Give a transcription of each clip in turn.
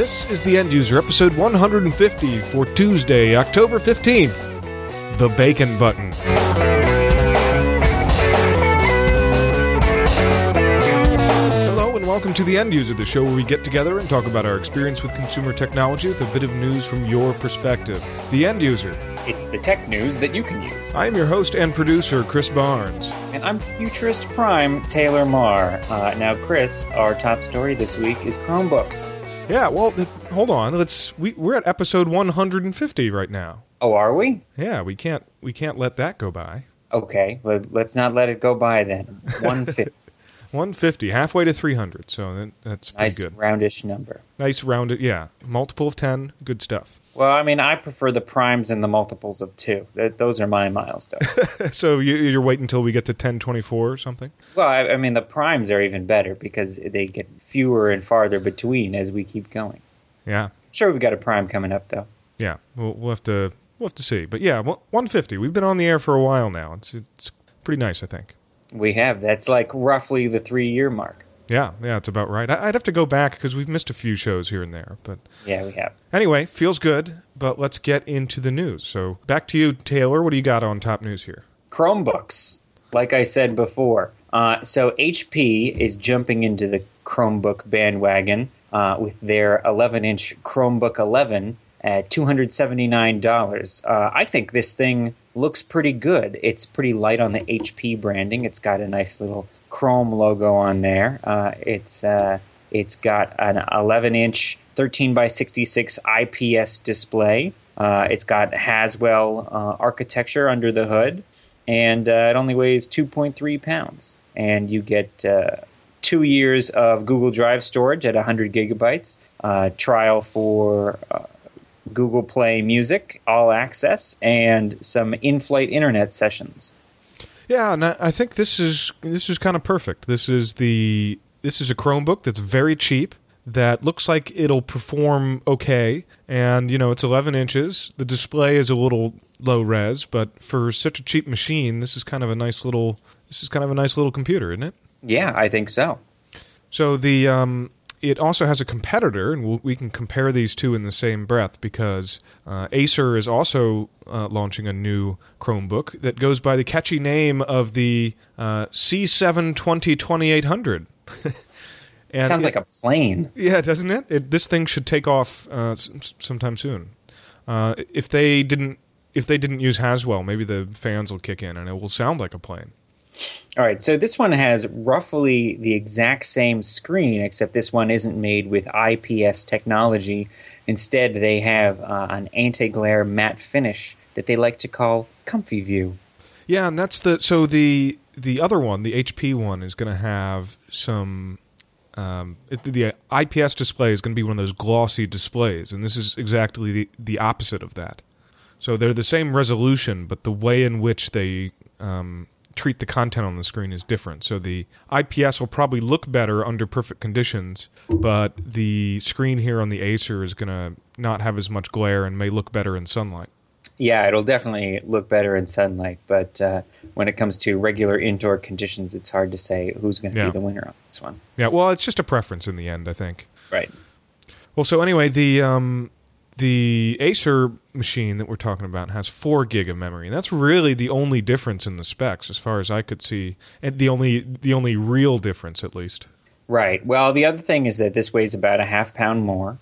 This is The End User, episode 150 for Tuesday, October 15th. The Bacon Button. Hello and welcome to The End User, the show where we get together and talk about our experience with consumer technology with a bit of news from your perspective. The End User. It's the tech news that you can use. I am your host and producer, Chris Barnes. And I'm Futurist Prime, Taylor Marr. Now, Chris, our top story this week is Chromebooks. Yeah, well, hold on. We're at episode 150 right now. Oh, are we? Yeah, we can't let that go by. Okay, let's not let it go by then. 150. 150, halfway to 300, so that's pretty nice, good. Nice roundish number. Nice rounded, yeah. Multiple of 10, good stuff. Well, I mean, I prefer the primes and the multiples of 2. Those are my milestones. So you're waiting until we get to 1024 or something? Well, I mean, the primes are even better because they get fewer and farther between as we keep going. Yeah. I'm sure we've got a prime coming up, though. Yeah, we'll have to see. But yeah, 150. We've been on the air for a while now. It's pretty nice, I think. We have. That's like roughly the 3-year mark. Yeah, it's about right. I'd have to go back because we've missed a few shows here and there. But yeah, we have. Anyway, feels good, but let's get into the news. So back to you, Taylor. What do you got on top news here? Chromebooks, like I said before. So HP is jumping into the Chromebook bandwagon with their 11-inch Chromebook 11 at $279. I think this thing looks pretty good. It's pretty light on the HP branding. It's got a nice little Chrome logo on there. It's got an 11-inch 13 by 66 IPS display. It's got Haswell architecture under the hood, and it only weighs 2.3 pounds. And you get 2 years of Google Drive storage at 100 gigabytes, trial for Google Play Music, all access, and some in-flight internet sessions. Yeah, and I think this is kind of perfect. This is a Chromebook that's very cheap, that looks like it'll perform okay, and it's 11 inches. The display is a little low res, but for such a cheap machine, this is kind of a nice little computer, isn't it? Yeah, I think so. So it also has a competitor, and we can compare these two in the same breath because Acer is also launching a new Chromebook that goes by the catchy name of the C720-2800. Sounds like a plane. Yeah, doesn't it? This thing should take off sometime soon. If they didn't use Haswell, maybe the fans will kick in and it will sound like a plane. All right, so this one has roughly the exact same screen, except this one isn't made with IPS technology. Instead, they have an anti-glare matte finish that they like to call Comfy View. Yeah, and that's the other one, the HP one, is going to have some. The IPS display is going to be one of those glossy displays, and this is exactly the opposite of that. So they're the same resolution, but the way in which they treat the content on the screen is different. So the IPS will probably look better under perfect conditions, but the screen here on the Acer is going to not have as much glare and may look better in sunlight. Yeah, it'll definitely look better in sunlight, but when it comes to regular indoor conditions, it's hard to say who's going to be the winner on this one. Yeah, well, it's just a preference in the end, I think. Right. Well, so anyway, the Acer machine that we're talking about has 4 gig of memory, and that's really the only difference in the specs, as far as I could see, and the only real difference, at least. Right. Well, the other thing is that this weighs about a half pound more,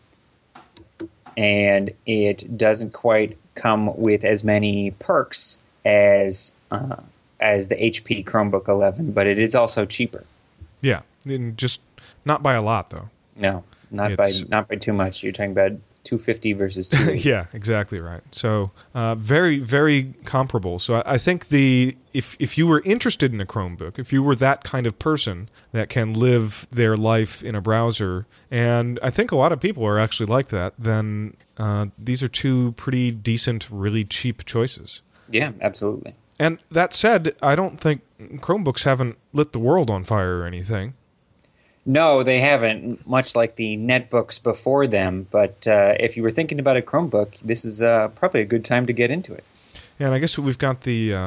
and it doesn't quite come with as many perks as the HP Chromebook 11, but it is also cheaper. Yeah, and just not by a lot, though. No, not by too much. You're talking about $250 versus $280. Yeah, exactly right. So very, very comparable. So I think if you were interested in a Chromebook, if you were that kind of person that can live their life in a browser, and I think a lot of people are actually like that, then these are two pretty decent, really cheap choices. Yeah, absolutely. And that said, I don't think Chromebooks haven't lit the world on fire or anything. No, they haven't, much like the netbooks before them. But if you were thinking about a Chromebook, this is probably a good time to get into it. Yeah, and I guess we've got the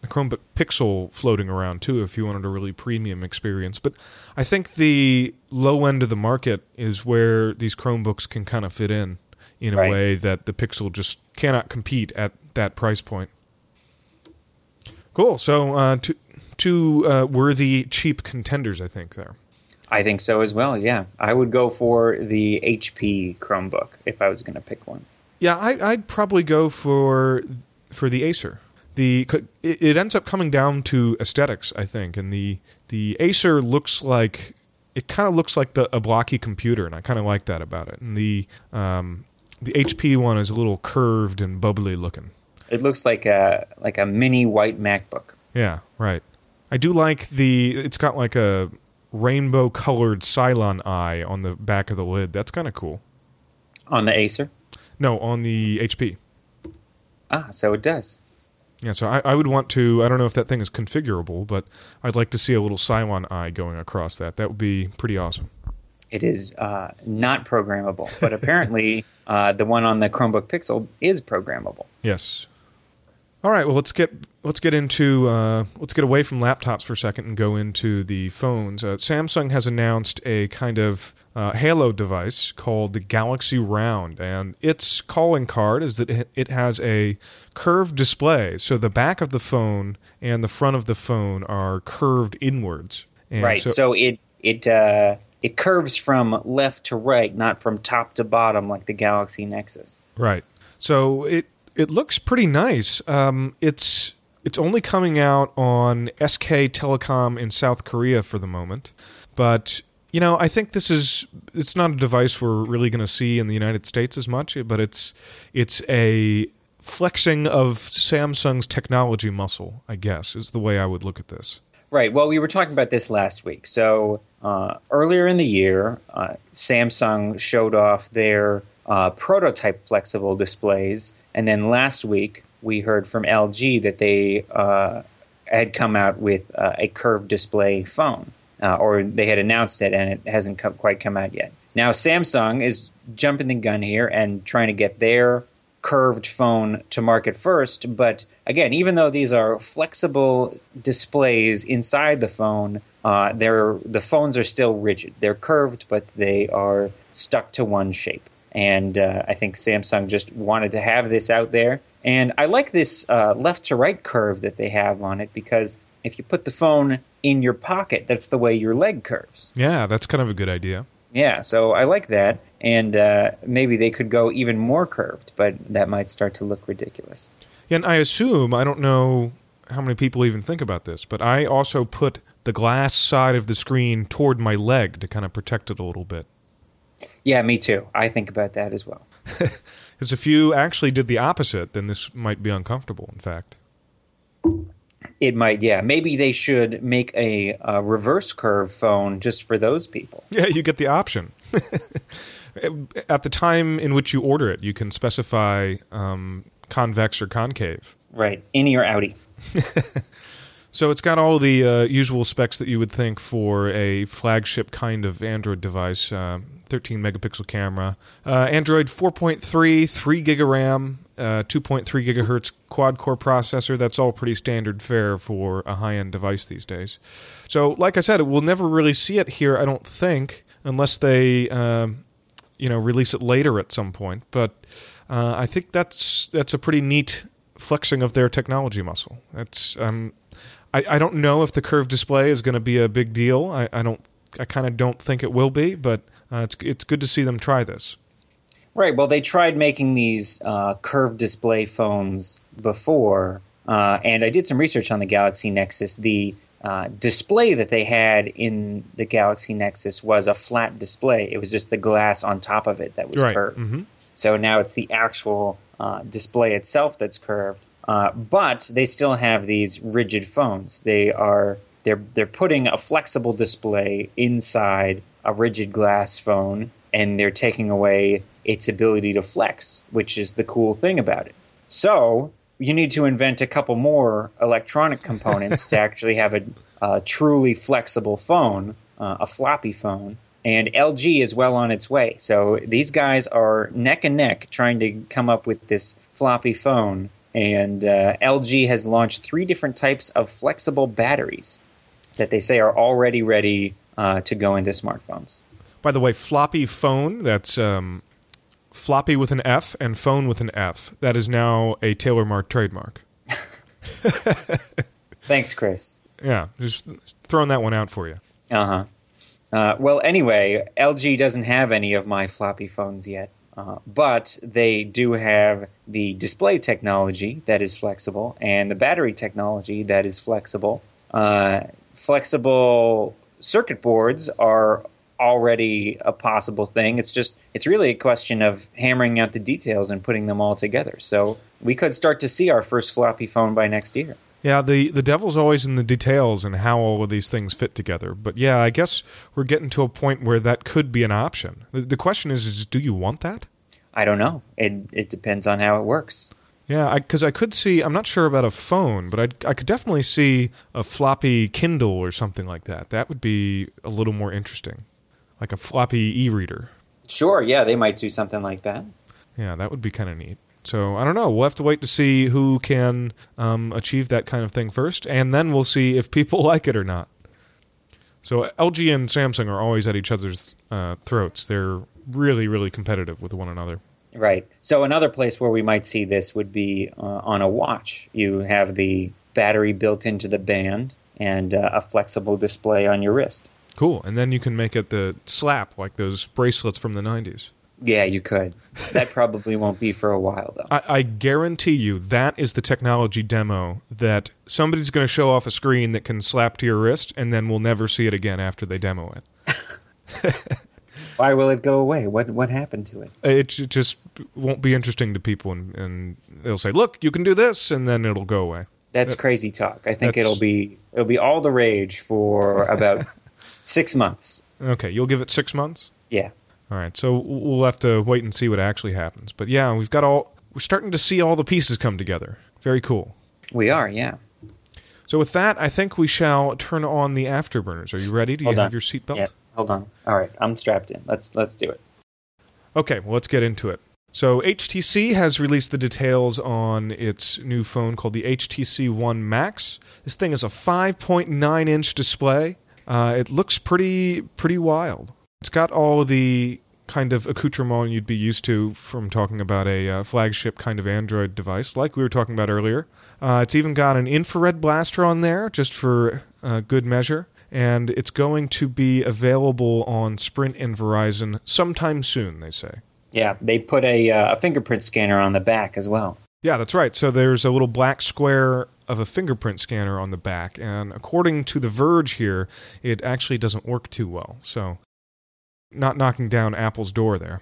Chromebook Pixel floating around too if you wanted a really premium experience. But I think the low end of the market is where these Chromebooks can kind of fit in a way that the Pixel just cannot compete at that price point. Cool. So two worthy cheap contenders, I think, there. I think so as well, yeah. I would go for the HP Chromebook if I was going to pick one. Yeah, I'd probably go for the Acer. It ends up coming down to aesthetics, I think, and the Acer looks like a blocky computer, and I kind of like that about it. And the HP one is a little curved and bubbly looking. It looks like a mini white MacBook. Yeah, right. I do like it's got like a rainbow-colored Cylon eye on the back of the lid. That's kind of cool. On the Acer? No, on the HP. Ah, so it does. Yeah, so I would want to, I don't know if that thing is configurable, but I'd like to see a little Cylon eye going across that. That would be pretty awesome. It is not programmable, but apparently the one on the Chromebook Pixel is programmable. Yes. All right, well, let's get away from laptops for a second and go into the phones. Samsung has announced a kind of Halo device called the Galaxy Round, and its calling card is that it has a curved display, so the back of the phone and the front of the phone are curved inwards. And right, so it curves from left to right, not from top to bottom like the Galaxy Nexus. Right. So it looks pretty nice. It's only coming out on SK Telecom in South Korea for the moment, but I think it's not a device we're really going to see in the United States as much, but it's a flexing of Samsung's technology muscle, I guess, is the way I would look at this. Right. Well, we were talking about this last week. So earlier in the year, Samsung showed off their prototype flexible displays. And then last week, we heard from LG that they had come out with a curved display phone. Or they had announced it, and it hasn't quite come out yet. Now, Samsung is jumping the gun here and trying to get their curved phone to market first. But again, even though these are flexible displays inside the phone, the phones are still rigid. They're curved, but they are stuck to one shape. And I think Samsung just wanted to have this out there. And I like this left to right curve that they have on it, because if you put the phone in your pocket, that's the way your leg curves. Yeah, that's kind of a good idea. Yeah, so I like that. And maybe they could go even more curved, but that might start to look ridiculous. Yeah, and I assume, I don't know how many people even think about this, but I also put the glass side of the screen toward my leg to kind of protect it a little bit. Yeah, me too. I think about that as well. Because if you actually did the opposite, then this might be uncomfortable, in fact. It might, yeah. Maybe they should make a reverse curve phone just for those people. Yeah, you get the option. At the time in which you order it, you can specify convex or concave. Right, innie or outie. So it's got all the usual specs that you would think for a flagship kind of Android device. 13-megapixel camera. Android 4.3, 3 gig of RAM, 2.3 gigahertz quad-core processor. That's all pretty standard fare for a high-end device these days. So, like I said, we'll never really see it here, I don't think, unless they release it later at some point. But I think that's a pretty neat flexing of their technology muscle. That's I don't know if the curved display is going to be a big deal. I kind of don't think it will be, but it's good to see them try this. Right. Well, they tried making these curved display phones before, and I did some research on the Galaxy Nexus. The display that they had in the Galaxy Nexus was a flat display. It was just the glass on top of it that was curved. Mm-hmm. So now it's the actual display itself that's curved. But they still have these rigid phones. They're putting a flexible display inside a rigid glass phone, and they're taking away its ability to flex, which is the cool thing about it. So you need to invent a couple more electronic components to actually have a truly flexible phone, a floppy phone. And LG is well on its way. So these guys are neck and neck trying to come up with this floppy phone. And LG has launched 3 different types of flexible batteries that they say are already ready to go into smartphones. By the way, floppy phone, that's floppy with an F and phone with an F. That is now a Taylor Mark trademark. Thanks, Chris. Yeah, just throwing that one out for you. Uh-huh. Well, anyway, LG doesn't have any of my floppy phones yet, but they do have the display technology that is flexible and the battery technology that is flexible. Flexible circuit boards are already a possible thing. It's really a question of hammering out the details and putting them all together. So we could start to see our first floppy phone by next year. Yeah, the devil's always in the details and how all of these things fit together. But yeah, I guess we're getting to a point where that could be an option. The question is do you want that? I don't know. It depends on how it works. Yeah, because I could see, I'm not sure about a phone, but I could definitely see a floppy Kindle or something like that. That would be a little more interesting, like a floppy e-reader. Sure, yeah, they might do something like that. Yeah, that would be kind of neat. So, I don't know. We'll have to wait to see who can achieve that kind of thing first, and then we'll see if people like it or not. So, LG and Samsung are always at each other's throats. They're really, really competitive with one another. Right. So, another place where we might see this would be on a watch. You have the battery built into the band and a flexible display on your wrist. Cool. And then you can make it the slap, like those bracelets from the 90s. Yeah, you could. That probably won't be for a while, though. I guarantee you that is the technology demo that somebody's going to show off a screen that can slap to your wrist, and then we'll never see it again after they demo it. Why will it go away? What happened to it? It just won't be interesting to people, and they'll say, look, you can do this, and then it'll go away. That's crazy talk. I think it'll be all the rage for about 6 months. Okay, you'll give it 6 months? Yeah. All right, so we'll have to wait and see what actually happens. But yeah, we're starting to see all the pieces come together. Very cool. We are, yeah. So with that, I think we shall turn on the afterburners. Are you ready? Do you have your seatbelt? Yeah, hold on. All right, I'm strapped in. Let's do it. Okay, well, let's get into it. So HTC has released the details on its new phone called the HTC One Max. This thing is a 5.9-inch display. It looks pretty wild. It's got all the kind of accoutrement you'd be used to from talking about a flagship kind of Android device, like we were talking about earlier. It's even got an infrared blaster on there, just for good measure. And it's going to be available on Sprint and Verizon sometime soon, they say. Yeah, they put a fingerprint scanner on the back as well. Yeah, that's right. So there's a little black square of a fingerprint scanner on the back. And according to The Verge here, it actually doesn't work too well. So not knocking down Apple's door there.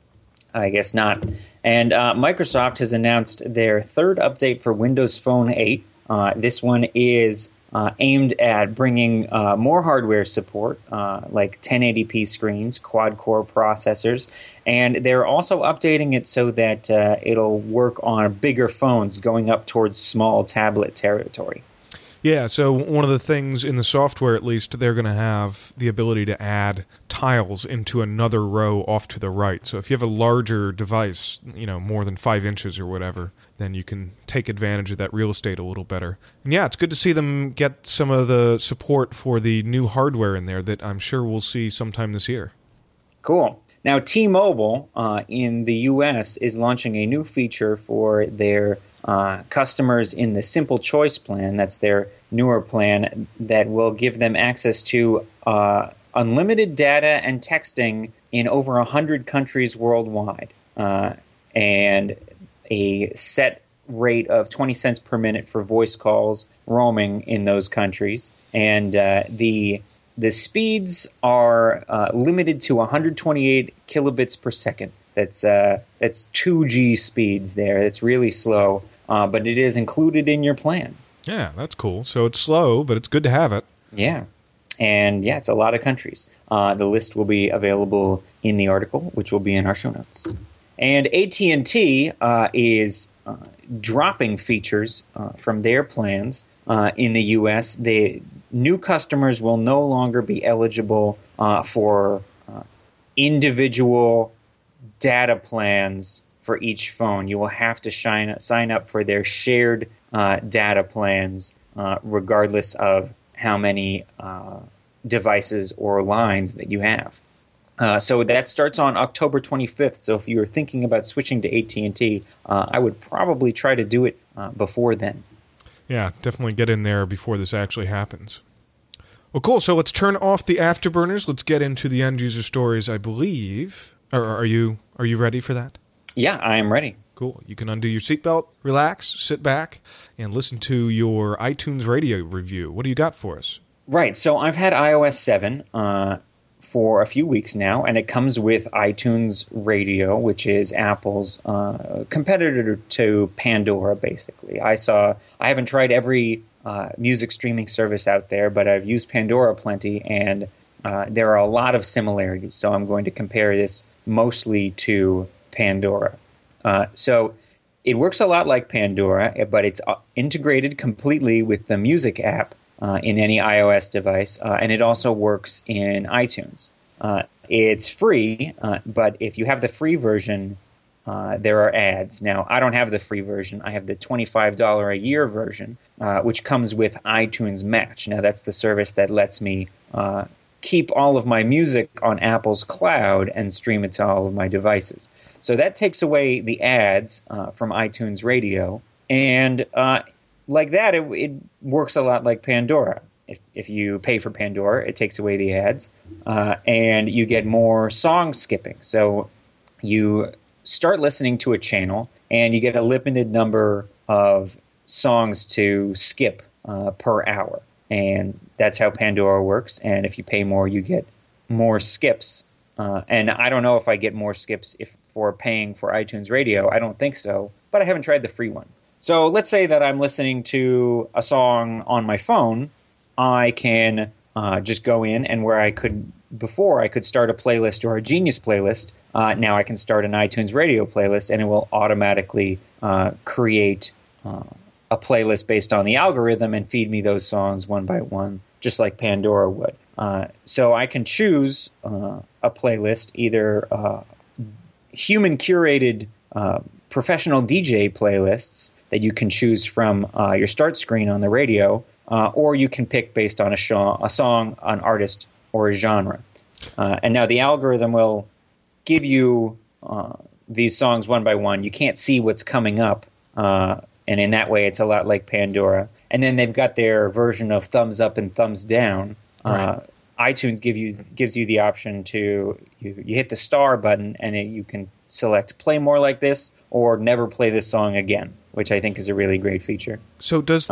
I guess not. And Microsoft has announced their third update for Windows Phone 8. This one is aimed at bringing more hardware support, like 1080p screens, quad-core processors, and they're also updating it so that it'll work on bigger phones going up towards small tablet territory. Yeah, so one of the things in the software, at least, they're going to have the ability to add tiles into another row off to the right. So if you have a larger device, more than 5 inches or whatever, then you can take advantage of that real estate a little better. And yeah, it's good to see them get some of the support for the new hardware in there that I'm sure we'll see sometime this year. Cool. Now, T-Mobile in the U.S. is launching a new feature for their customers in the Simple Choice plan. That's their newer plan that will give them access to unlimited data and texting in over 100 countries worldwide, and a set rate of 20 cents per minute for voice calls roaming in those countries. And the speeds are limited to 128 kilobits per second. That's 2G speeds there. It's really slow, but it is included in your plan. Yeah, that's cool. So it's slow, but it's good to have it. Yeah. And yeah, it's a lot of countries. The list will be available in the article, which will be in our show notes. And AT&T is dropping features from their plans in the U.S. New customers will no longer be eligible for individual data plans for each phone. You will have to sign up for their shared data plans, regardless of how many devices or lines that you have. So that starts on October 25th. So if you're thinking about switching to AT&T, I would probably try to do it before then. Yeah, definitely get in there before this actually happens. Well, cool. So let's turn off the afterburners. Let's get into the end user stories, I believe. Are you ready for that? Yeah, I am ready. Cool. You can undo your seatbelt, relax, sit back, and listen to your iTunes Radio review. What do you got for us? Right. So I've had iOS 7 for a few weeks now, and it comes with iTunes Radio, which is Apple's competitor to Pandora, basically. I haven't tried every music streaming service out there, but I've used Pandora plenty, and there are a lot of similarities. So I'm going to compare this mostly to Pandora. So it works a lot like Pandora, but it's integrated completely with the music app in any iOS device, and it also works in iTunes. It's free, but if you have the free version, there are ads. Now, I don't have the free version. I have the $25 a year version, which comes with iTunes Match. Now, that's the service that lets me keep all of my music on Apple's cloud and stream it to all of my devices. So that takes away the ads from iTunes Radio, and like that, it works a lot like Pandora. If you pay for Pandora, it takes away the ads, and you get more song skipping. So you start listening to a channel, and you get a limited number of songs to skip per hour. And that's how Pandora works. And if you pay more, you get more skips. And I don't know if I get more skips for paying for iTunes Radio. I don't think so, but I haven't tried the free one. So let's say that I'm listening to a song on my phone. I can just go in, and where I could start a playlist or a Genius playlist, now I can start an iTunes Radio playlist, and it will automatically create a playlist based on the algorithm and feed me those songs one by one, just like Pandora would. So I can choose a playlist, either human-curated professional DJ playlists that you can choose from your start screen on the radio, or you can pick based on a song, an artist, or a genre. And now the algorithm will give you these songs one by one. You can't see what's coming up, and in that way it's a lot like Pandora. And then they've got their version of thumbs up and thumbs down. Right. iTunes gives you the option to you hit the star button, and you can select play more like this or never play this song again, which I think is a really great feature. So does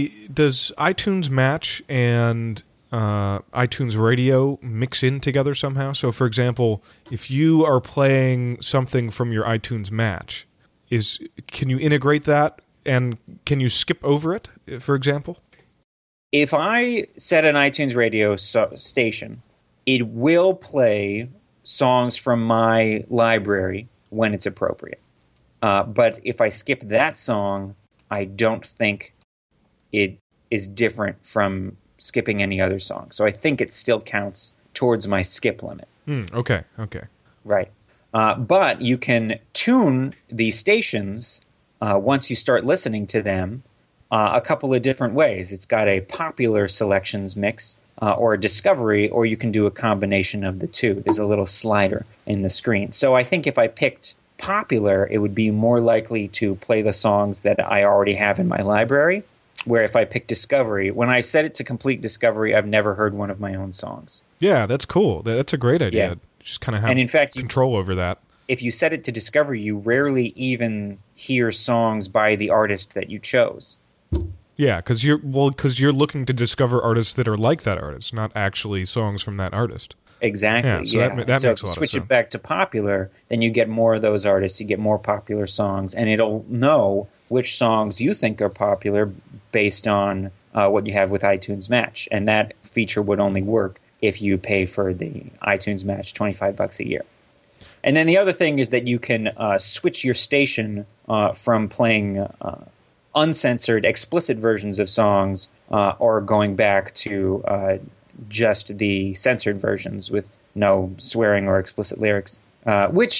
iTunes Match and iTunes Radio mix in together somehow? So, for example, if you are playing something from your iTunes Match, can you integrate that, and can you skip over it, for example? If I set an iTunes Radio station, it will play songs from my library when it's appropriate. But if I skip that song, I don't think it is different from skipping any other song. So I think it still counts towards my skip limit. Okay. Right. But you can tune these stations once you start listening to them a couple of different ways. It's got a popular selections mix or a discovery, or you can do a combination of the two. There's a little slider in the screen. So I think if I picked popular, it would be more likely to play the songs that I already have in my library, where if I pick discovery, when I set it to complete discovery, I've never heard one of my own songs. Yeah, that's cool. That's a great idea. Yeah. Just kind of have and in fact, control over that. If you set it to discovery, you rarely even hear songs by the artist that you chose. Yeah, because you're looking to discover artists that are like that artist, not actually songs from that artist. Exactly. Yeah, so that makes a lot of sense. Switch it back to popular, then you get more of those artists. You get more popular songs, and it'll know which songs you think are popular based on what you have with iTunes Match. And that feature would only work if you pay for the iTunes Match $25 a year. And then the other thing is that you can switch your station from playing uncensored, explicit versions of songs or going back to just the censored versions with no swearing or explicit lyrics, which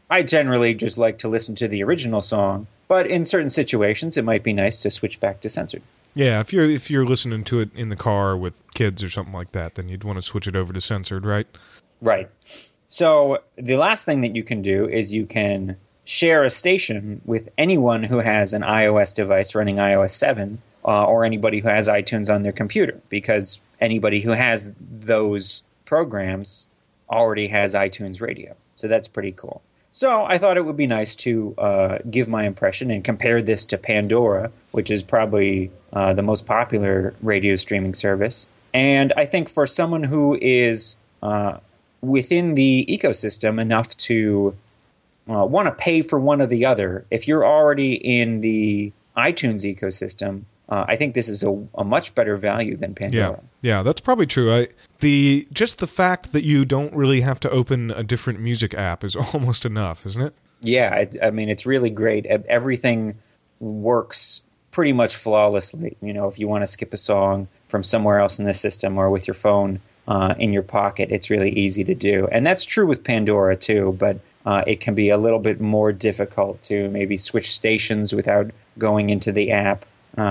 I generally just like to listen to the original song, but in certain situations, it might be nice to switch back to censored. Yeah, if you're listening to it in the car with kids or something like that, then you'd want to switch it over to censored, right? Right. So the last thing that you can do is you can share a station with anyone who has an iOS device running iOS 7 or anybody who has iTunes on their computer, because anybody who has those programs already has iTunes Radio. So that's pretty cool. So I thought it would be nice to give my impression and compare this to Pandora, which is probably the most popular radio streaming service. And I think for someone who is within the ecosystem enough to want to pay for one or the other, if you're already in the iTunes ecosystem, I think this is a much better value than Pandora. Yeah, that's probably true. Just the fact that you don't really have to open a different music app is almost enough, isn't it? Yeah, I mean, it's really great. Everything works pretty much flawlessly. You know, if you want to skip a song from somewhere else in the system or with your phone in your pocket, it's really easy to do. And that's true with Pandora, too, but it can be a little bit more difficult to maybe switch stations without going into the app.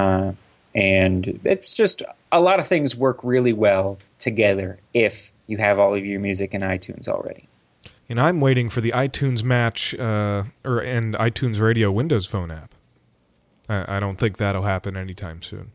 And it's just a lot of things work really well together if you have all of your music in iTunes already. And I'm waiting for the iTunes Match and iTunes Radio Windows Phone app. I don't think that'll happen anytime soon.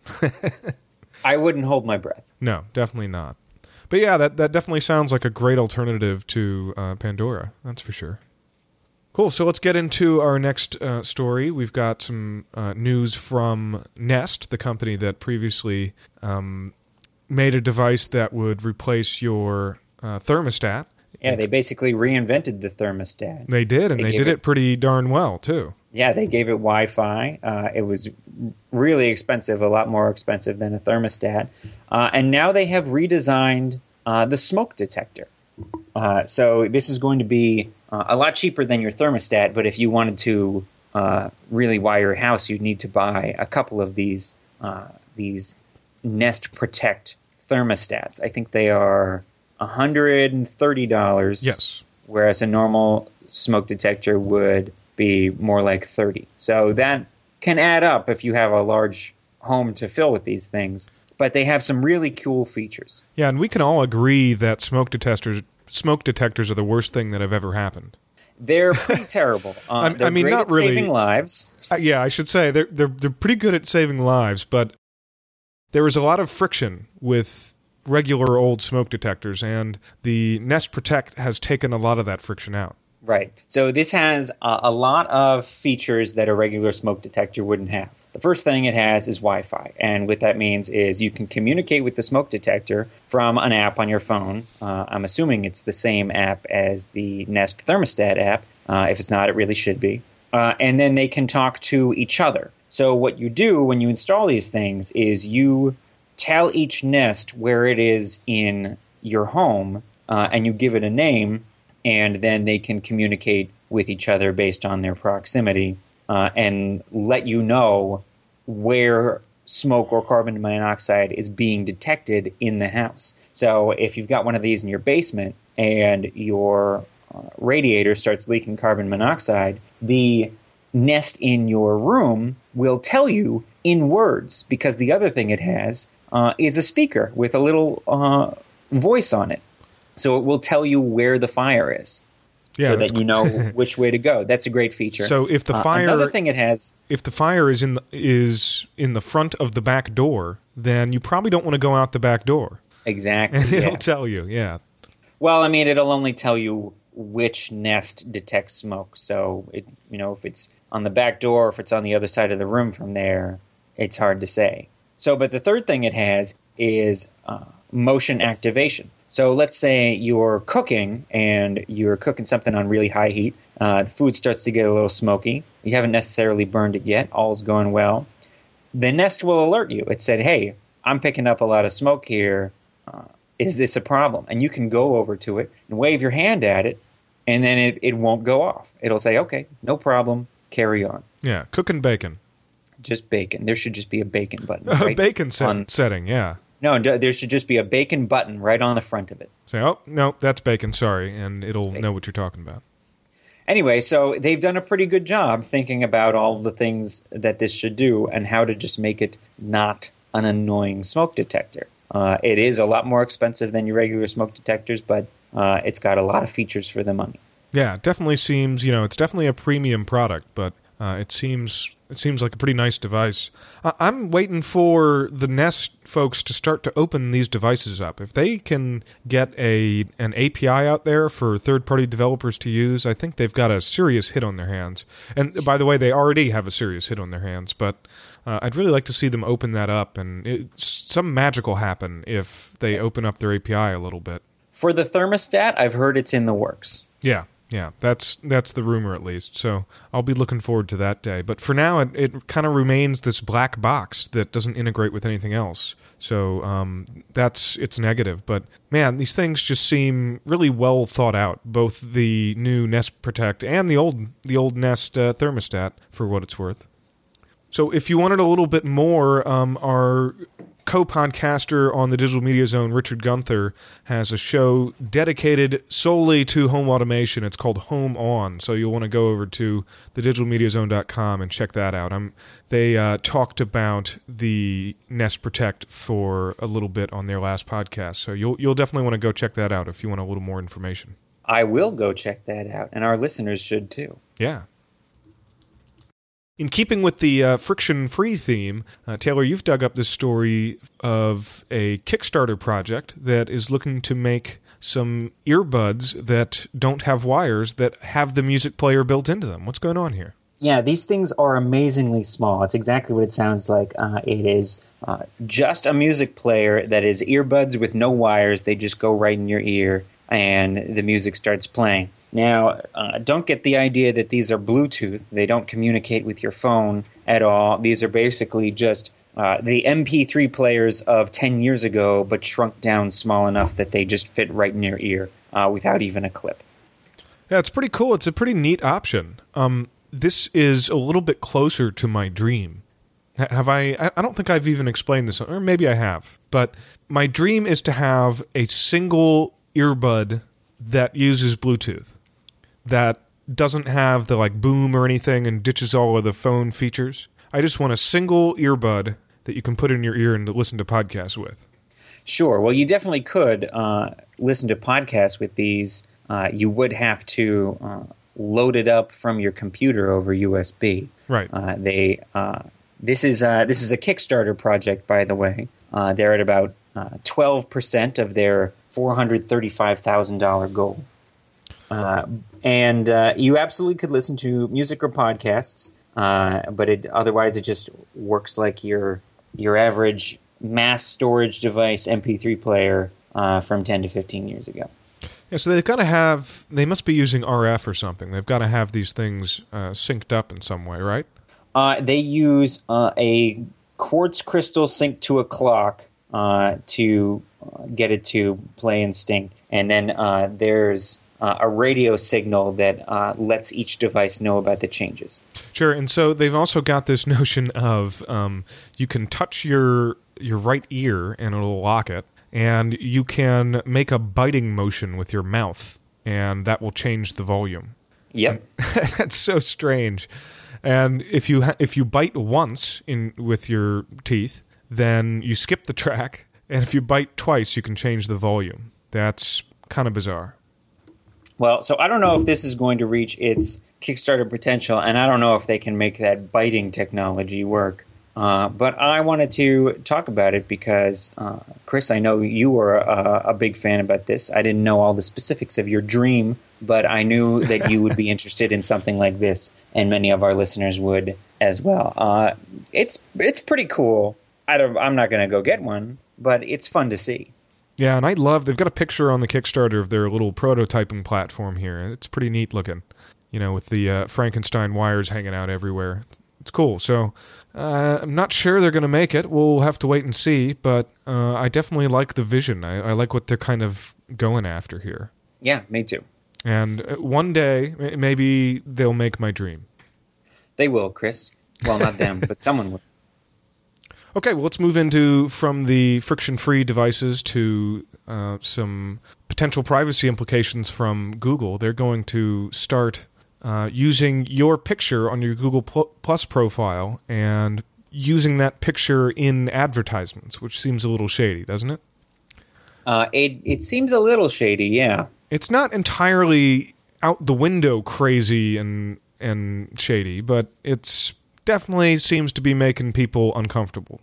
I wouldn't hold my breath. No, definitely not. But yeah, that definitely sounds like a great alternative to Pandora. That's for sure. Cool. So let's get into our next story. We've got some news from Nest, the company that previously made a device that would replace your thermostat. Yeah, they basically reinvented the thermostat. They did, and they did it pretty darn well, too. Yeah, they gave it Wi-Fi. It was really expensive, a lot more expensive than a thermostat. And now they have redesigned the smoke detector. So this is going to be a lot cheaper than your thermostat, but if you wanted to really wire your house, you'd need to buy a couple of these Nest Protect thermostats. I think they are $130. Yes. Whereas a normal smoke detector would be more like $30. So that can add up if you have a large home to fill with these things. But they have some really cool features. Yeah, and we can all agree that smoke detectors are the worst thing that have ever happened. They're pretty terrible. I mean, great not at really. saving lives. Yeah, I should say they're pretty good at saving lives, but there is a lot of friction with regular old smoke detectors, and the Nest Protect has taken a lot of that friction out. Right. So this has a lot of features that a regular smoke detector wouldn't have. The first thing it has is Wi-Fi, and what that means is you can communicate with the smoke detector from an app on your phone. I'm assuming it's the same app as the Nest Thermostat app. If it's not, it really should be. And then they can talk to each other. So what you do when you install these things is you tell each Nest where it is in your home, and you give it a name, and then they can communicate with each other based on their proximity and let you know where smoke or carbon monoxide is being detected in the house. So if you've got one of these in your basement and your radiator starts leaking carbon monoxide, the Nest in your room will tell you in words, because the other thing it has is a speaker with a little voice on it. So it will tell you where the fire is, so that you know which way to go. That's a great feature. So if the fire, another thing it has, if the fire is in the front of the back door, then you probably don't want to go out the back door. Exactly, and it'll tell you. Yeah. Well, I mean, it'll only tell you which Nest detects smoke. So if it's on the back door, or if it's on the other side of the room from there, it's hard to say. So, but the third thing it has is motion activation. So let's say you're cooking and you're cooking something on really high heat. The food starts to get a little smoky. You haven't necessarily burned it yet. All's going well. The Nest will alert you. It said, hey, I'm picking up a lot of smoke here. Is this a problem? And you can go over to it and wave your hand at it, and then it won't go off. It'll say, okay, no problem. Carry on. Yeah, cooking bacon. Just bacon. There should just be a bacon button. A right bacon setting, yeah. No, there should just be a bacon button right on the front of it. Say, oh, no, that's bacon, sorry, and it'll know what you're talking about. Anyway, so they've done a pretty good job thinking about all the things that this should do and how to just make it not an annoying smoke detector. It is a lot more expensive than your regular smoke detectors, but it's got a lot of features for the money. Yeah, it definitely seems, it's definitely a premium product, but it seems like a pretty nice device. I'm waiting for the Nest folks to start to open these devices up. If they can get an API out there for third-party developers to use, I think they've got a serious hit on their hands. And by the way, they already have a serious hit on their hands, but I'd really like to see them open that up, and some magic will happen if they open up their API a little bit. For the thermostat, I've heard it's in the works. Yeah, that's the rumor at least. So I'll be looking forward to that day. But for now, it kind of remains this black box that doesn't integrate with anything else. So it's negative. But man, these things just seem really well thought out. Both the new Nest Protect and the old Nest thermostat, for what it's worth. So if you wanted a little bit more, our co-podcaster on the Digital Media Zone, Richard Gunther, has a show dedicated solely to home automation. It's called Home On, so you'll want to go over to thedigitalmediazone.com and check that out. They talked about the Nest Protect for a little bit on their last podcast, so you'll definitely want to go check that out if you want a little more information. I will go check that out, and our listeners should too. Yeah. In keeping with the friction-free theme, Taylor, you've dug up this story of a Kickstarter project that is looking to make some earbuds that don't have wires that have the music player built into them. What's going on here? Yeah, these things are amazingly small. It's exactly what it sounds like. It is just a music player that is earbuds with no wires. They just go right in your ear, and the music starts playing. Now, don't get the idea that these are Bluetooth. They don't communicate with your phone at all. These are basically just the MP3 players of 10 years ago, but shrunk down small enough that they just fit right in your ear without even a clip. Yeah, it's pretty cool. It's a pretty neat option. This is a little bit closer to my dream. Have I don't think I've even explained this, or maybe I have. But my dream is to have a single earbud that uses Bluetooth, that doesn't have the boom or anything and ditches all of the phone features. I just want a single earbud that you can put in your ear and listen to podcasts with. Sure. Well, you definitely could listen to podcasts with these. You would have to load it up from your computer over USB. Right. This is a Kickstarter project, by the way. They're at about 12% of their $435,000 goal. And you absolutely could listen to music or podcasts, but otherwise it just works like your average mass storage device MP3 player from 10 to 15 years ago. Yeah, so they must be using RF or something. They've got to have these things synced up in some way, right? They use a quartz crystal synced to a clock to get it to play in sync. And then there's a radio signal that lets each device know about the changes. Sure, and so they've also got this notion of you can touch your right ear and it'll lock it, and you can make a biting motion with your mouth, and that will change the volume. Yep. That's so strange. And if you bite once with your teeth, then you skip the track, and if you bite twice, you can change the volume. That's kind of bizarre. Well, so I don't know if this is going to reach its Kickstarter potential, and I don't know if they can make that biting technology work. But I wanted to talk about it because, Chris, I know you were a big fan about this. I didn't know all the specifics of your dream, but I knew that you would be interested in something like this, and many of our listeners would as well. It's pretty cool. I'm not going to go get one, but it's fun to see. Yeah, and they've got a picture on the Kickstarter of their little prototyping platform here. It's pretty neat looking, with the Frankenstein wires hanging out everywhere. It's cool. So I'm not sure they're going to make it. We'll have to wait and see, but I definitely like the vision. I like what they're kind of going after here. Yeah, me too. And one day, maybe they'll make my dream. They will, Chris. Well, not them, but someone will. Okay, well, let's move from the friction-free devices to some potential privacy implications from Google. They're going to start using your picture on your Google Plus profile and using that picture in advertisements, which seems a little shady, doesn't it? It seems a little shady, yeah. It's not entirely out the window crazy and shady, but it's definitely seems to be making people uncomfortable.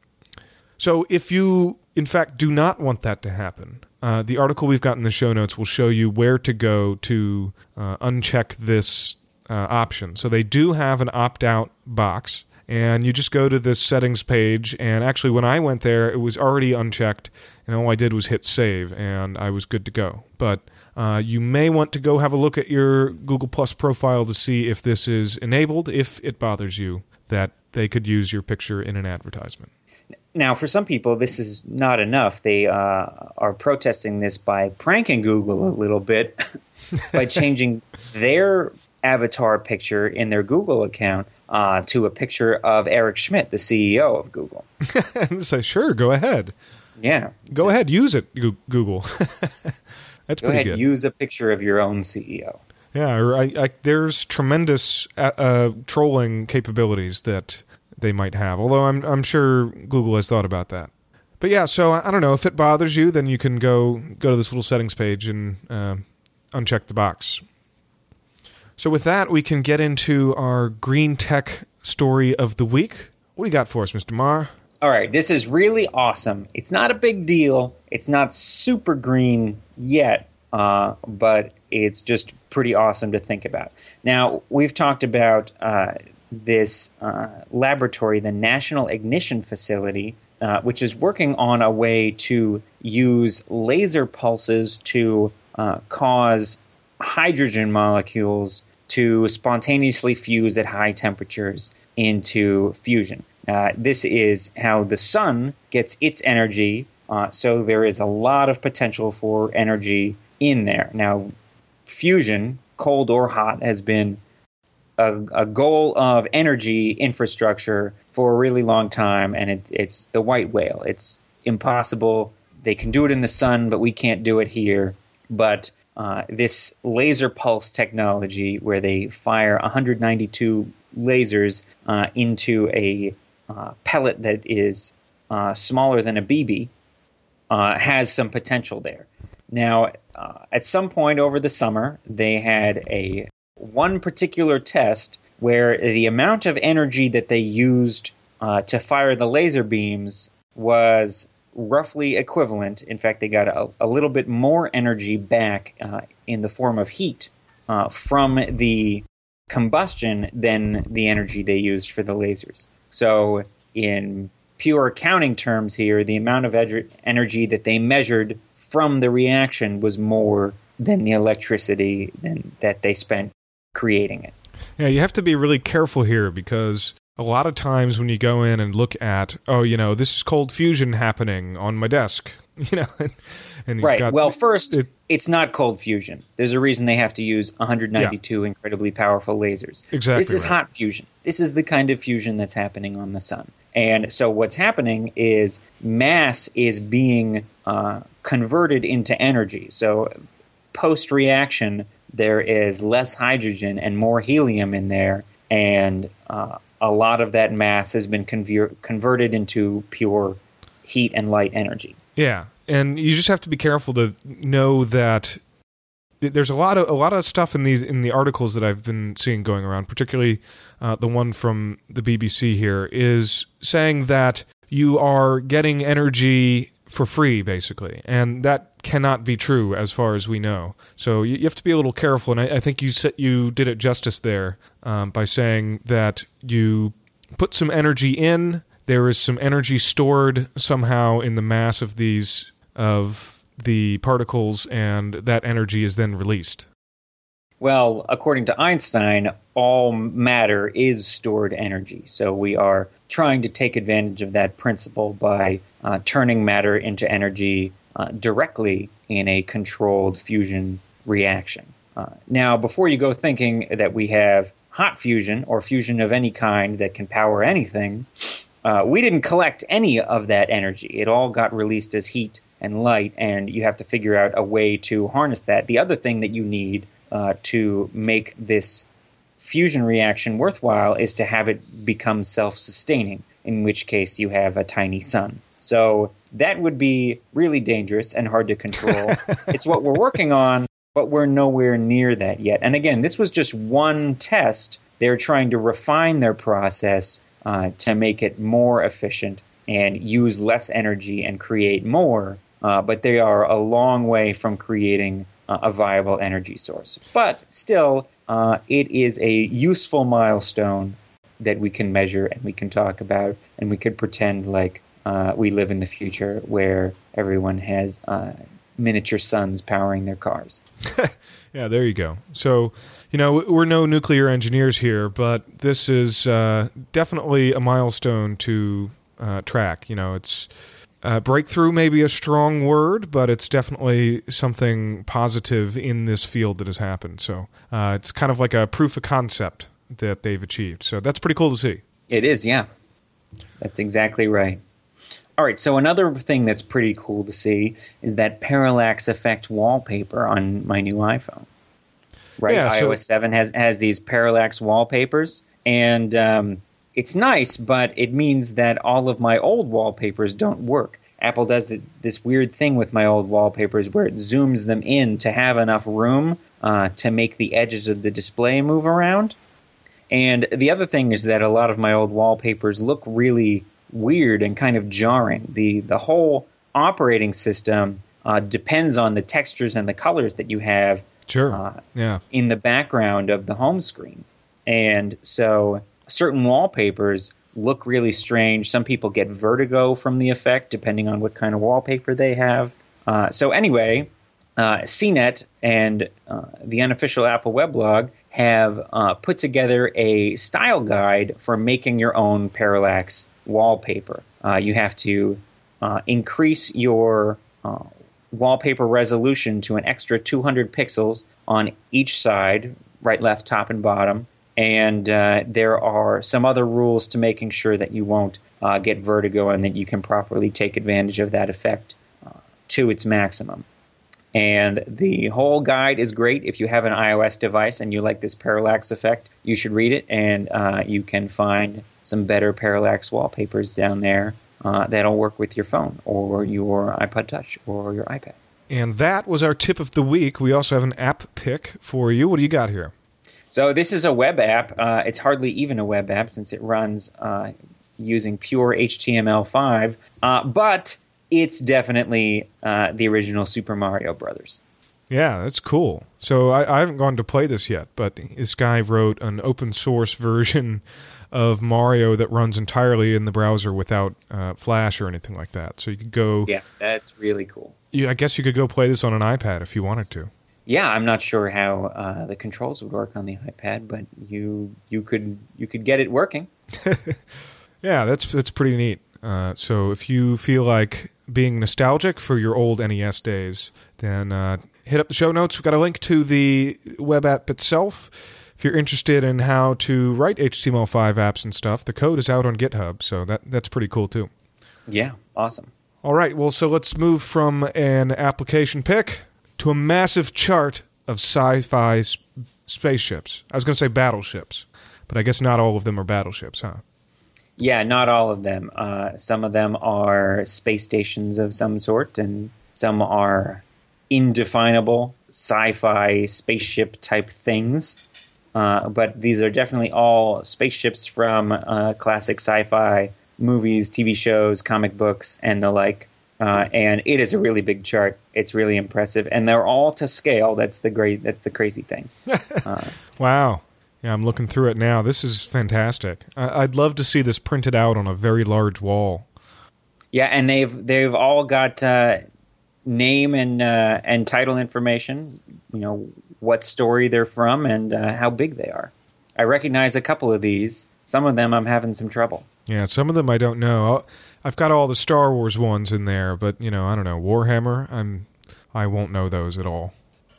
So if you, in fact, do not want that to happen, the article we've got in the show notes will show you where to go to uncheck this option. So they do have an opt-out box, and you just go to this settings page, and actually when I went there, it was already unchecked, and all I did was hit save, and I was good to go. But you may want to go have a look at your Google Plus profile to see if this is enabled, if it bothers you that they could use your picture in an advertisement. Now, for some people, this is not enough. They are protesting this by pranking Google a little bit by changing their avatar picture in their Google account to a picture of Eric Schmidt, the CEO of Google. So sure, go ahead. Yeah. Go ahead, use it, Google. That's go pretty ahead, good. Use a picture of your own CEO. Yeah, there's tremendous trolling capabilities that they might have, although I'm sure Google has thought about that. But yeah, so I don't know. If it bothers you, then you can go to this little settings page and uncheck the box. So with that, we can get into our green tech story of the week. What do you got for us, Mr. Marr? All right, this is really awesome. It's not a big deal. It's not super green yet, but it's just pretty awesome to think about. Now, we've talked about this laboratory, the National Ignition Facility, which is working on a way to use laser pulses to cause hydrogen molecules to spontaneously fuse at high temperatures into fusion. This is how the sun gets its energy, so there is a lot of potential for energy in there. Now, fusion, cold or hot, has been a goal of energy infrastructure for a really long time, and it's the white whale. It's impossible. They can do it in the sun, but we can't do it here. But this laser pulse technology, where they fire 192 lasers into a pellet that is smaller than a BB, has some potential there. Now, at some point over the summer, they had one particular test where the amount of energy that they used to fire the laser beams was roughly equivalent. In fact, they got a little bit more energy back in the form of heat from the combustion than the energy they used for the lasers. So in pure accounting terms here, the amount of energy that they measured from the reaction was more than the electricity that they spent creating it. Yeah, you have to be really careful here, because a lot of times when you go in and look at, this is cold fusion happening on my desk, and right. Got, well, first, it's not cold fusion. There's a reason they have to use 192 incredibly powerful lasers. Exactly. This is hot fusion. This is the kind of fusion that's happening on the sun. And so what's happening is mass is being converted into energy. So post-reaction, there is less hydrogen and more helium in there, and a lot of that mass has been converted into pure heat and light energy. Yeah, and you just have to be careful to know that there's a lot of stuff in the articles that I've been seeing going around, particularly the one from the BBC here, is saying that you are getting energy for free, basically, and that cannot be true as far as we know. So you have to be a little careful, and I think you did it justice there by saying that you put some energy in. There is some energy stored somehow in the mass of the particles, and that energy is then released. Well, according to Einstein, all matter is stored energy. So we are trying to take advantage of that principle by turning matter into energy directly in a controlled fusion reaction. Now, before you go thinking that we have hot fusion or fusion of any kind that can power anything, we didn't collect any of that energy. It all got released as heat and light, and you have to figure out a way to harness that. The other thing that you need to make this fusion reaction worthwhile is to have it become self-sustaining, in which case you have a tiny sun. So that would be really dangerous and hard to control. It's what we're working on, but we're nowhere near that yet. And again, this was just one test. They're trying to refine their process to make it more efficient and use less energy and create more. But they are a long way from creating a viable energy source. But still, it is a useful milestone that we can measure and we can talk about, and we could pretend like we live in the future where everyone has miniature suns powering their cars. Yeah, there you go. So, we're no nuclear engineers here, but this is definitely a milestone to track. It's breakthrough, maybe a strong word, but it's definitely something positive in this field that has happened. So it's kind of like a proof of concept that they've achieved. So that's pretty cool to see. It is, yeah. That's exactly right. All right, so another thing that's pretty cool to see is that parallax effect wallpaper on my new iPhone. Right, yeah, iOS 7 has these parallax wallpapers, and it's nice, but it means that all of my old wallpapers don't work. Apple does this weird thing with my old wallpapers where it zooms them in to have enough room to make the edges of the display move around. And the other thing is that a lot of my old wallpapers look really weird and kind of jarring. The whole operating system depends on the textures and the colors that you have in the background of the home screen. And so certain wallpapers look really strange. Some people get vertigo from the effect, depending on what kind of wallpaper they have. So anyway, CNET and the unofficial Apple weblog have put together a style guide for making your own parallax wallpaper. You have to increase your wallpaper resolution to an extra 200 pixels on each side, right, left, top, and bottom. And there are some other rules to making sure that you won't get vertigo and that you can properly take advantage of that effect to its maximum. And the whole guide is great. If you have an iOS device and you like this parallax effect, you should read it, and you can find some better parallax wallpapers down there that'll work with your phone or your iPod Touch or your iPad. And that was our tip of the week. We also have an app pick for you. What do you got here? So this is a web app. It's hardly even a web app since it runs using pure HTML5, but it's definitely the original Super Mario Brothers. Yeah, that's cool. So I haven't gone to play this yet, but this guy wrote an open source version of Mario that runs entirely in the browser without Flash or anything like that. So you could go... Yeah, that's really cool. I guess you could go play this on an iPad if you wanted to. Yeah, I'm not sure how the controls would work on the iPad, but you could get it working. Yeah, that's pretty neat. So if you feel like being nostalgic for your old NES days, then hit up the show notes. We've got a link to the web app itself. If you're interested in how to write HTML5 apps and stuff, the code is out on GitHub, so that's pretty cool too. Yeah, awesome. All right, well, so let's move from an application pick to a massive chart of sci-fi spaceships. I was going to say battleships, but I guess not all of them are battleships, huh? Yeah, not all of them. Some of them are space stations of some sort, and some are indefinable sci-fi spaceship type things. But these are definitely all spaceships from classic sci-fi movies, TV shows, comic books, and the like. And it is a really big chart. It's really impressive, and they're all to scale. That's the crazy thing. Wow. Yeah, I'm looking through it now. This is fantastic. I'd love to see this printed out on a very large wall. Yeah, and they've all got name and title information. You know what story they're from and how big they are. I recognize a couple of these. Some of them I'm having some trouble. Yeah, some of them I don't know. I've got all the Star Wars ones in there, but I don't know, Warhammer. I won't know those at all.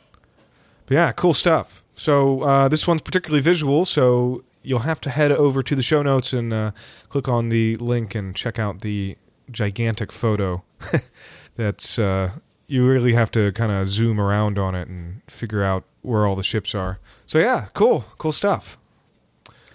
But yeah, cool stuff. So this one's particularly visual, so you'll have to head over to the show notes and click on the link and check out the gigantic photo. That's you really have to kind of zoom around on it and figure out where all the ships are. So yeah, cool stuff.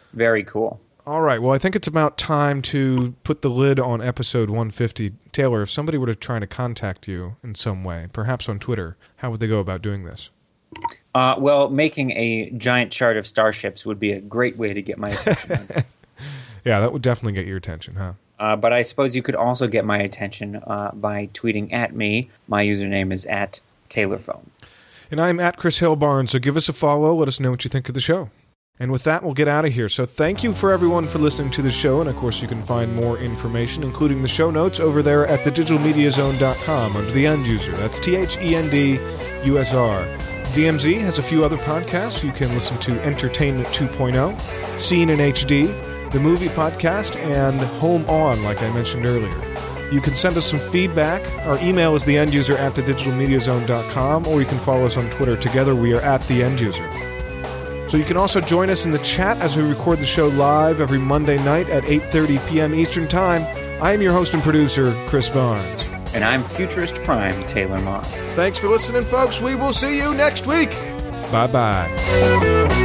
Very cool. All right. Well, I think it's about time to put the lid on episode 150. Taylor, if somebody were to try to contact you in some way, perhaps on Twitter, how would they go about doing this? Well, making a giant chart of starships would be a great way to get my attention. Yeah, that would definitely get your attention, huh? But I suppose you could also get my attention by tweeting at me. My username is @TaylorPhone. And I'm at Chris Hillbarn, so give us a follow. Let us know what you think of the show. And with that, we'll get out of here. So thank you for everyone for listening to the show. And, of course, you can find more information, including the show notes, over there at thedigitalmediazone.com under the End User. That's THENDUSR. DMZ has a few other podcasts. You can listen to Entertainment 2.0, Scene in HD, the Movie Podcast, and Home On, like I mentioned earlier. You can send us some feedback. Our email is theenduser@thedigitalmediazone.com, or you can follow us on Twitter. Together, we are at The End User. So you can also join us in the chat as we record the show live every Monday night at 8:30 p.m. Eastern Time. I am your host and producer, Chris Barnes. And I'm Futurist Prime, Taylor Mott. Thanks for listening, folks. We will see you next week. Bye-bye.